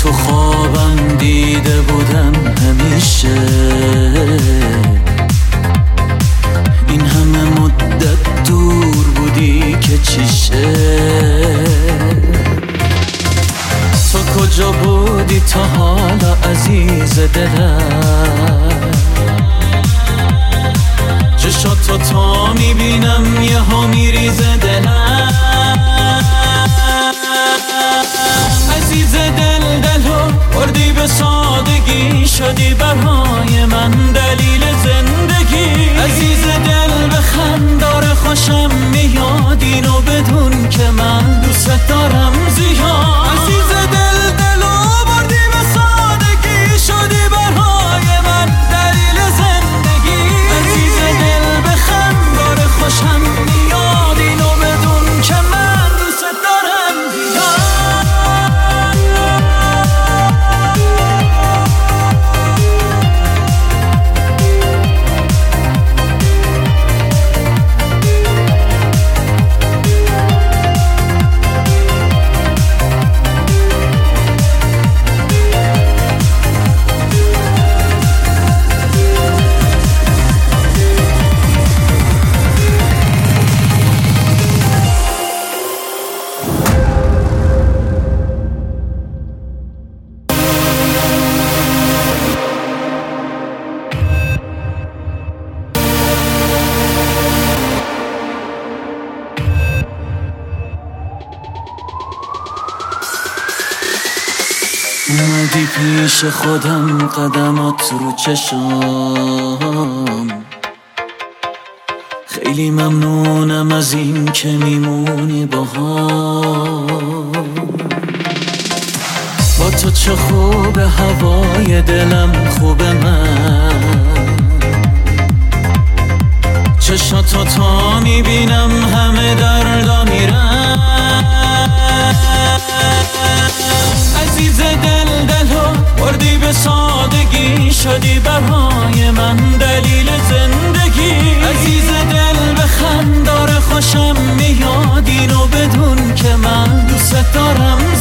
تو خوابم دیده بودم همیشه، این همه مدت دور بودی که چیشه. تو کجا بودی تا حالا عزیز دلم؟ چشاتو تا میبینم یه ها میریزه دلم. عزیز دل دلو بردی به سادگی، شدی برای من دلیل زندگی. عزیز دل بخند خوشم میاد، اینو بدون که من دوست دارم زیاد. عزیز دل دلو بردی به سادگی، شدی برای من دلیل زندگی. عزیز دل بخند خوشم میاد، اینو بدون که من دوست دارم زیاد. اومدی پیش خودم، قدمات رو چشام. خیلی ممنونم از این که میمونی باهام. با تو چه خوب هوای دلم خوبه، من چشاتو تا میبینم همه دردا میرم. عزیز دل دلو بردی به سادگی، شدی برای من دلیل زندگی. عزیز دل بخند خوشم میاد، اینو بدون که من دوست دارم